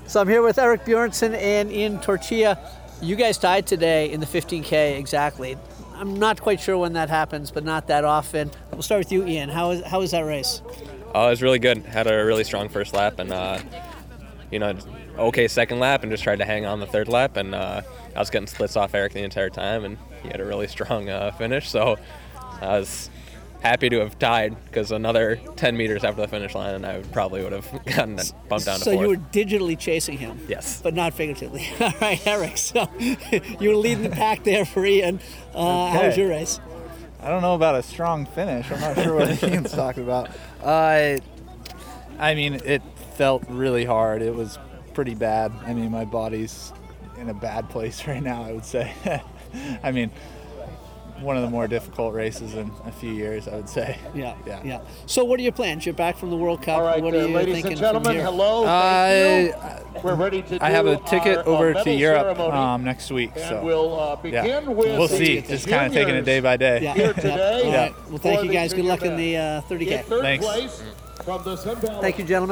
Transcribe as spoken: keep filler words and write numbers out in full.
So I'm here with Eric Bjornson and Ian Torchia. You guys tied today in the fifteen K exactly. I'm not quite sure when that happens, but not that often. We'll start with you, Ian. How was, how was that race? Oh, it was really good. Had a really strong first lap, and uh, you know, okay second lap, and just tried to hang on the third lap. And uh, I was getting splits off Eric the entire time, and he had a really strong uh, finish. So I was happy to have tied, because another ten meters after the finish line, and I would probably would have gotten bumped down to so fourth. You were digitally chasing him? Yes. But not figuratively. All right, Eric. So you were leading the pack there for Ian. Uh, okay. How was your race? I don't know about a strong finish. I'm not sure what Ian's talking about. Uh, I mean, it felt really hard. It was pretty bad. I mean, my body's in a bad place right now, I would say. I mean, one of the more difficult races in a few years, I would say. Yeah, yeah, yeah. So what are your plans? You're back from the World Cup. All right, what are uh, you ladies thinking and gentlemen, from here? hello. Uh, We're ready to I have do a ticket our, over uh, to Europe ceremony, um, next week, and so we'll uh, begin yeah. with we'll see. the Just kind of taking it day by day. Yeah. Here yeah. today. All right. Well, thank for you the guys. Good junior luck in men. the uh, thirty K. In third Thanks. place from the Sun Valley. Thank you, gentlemen.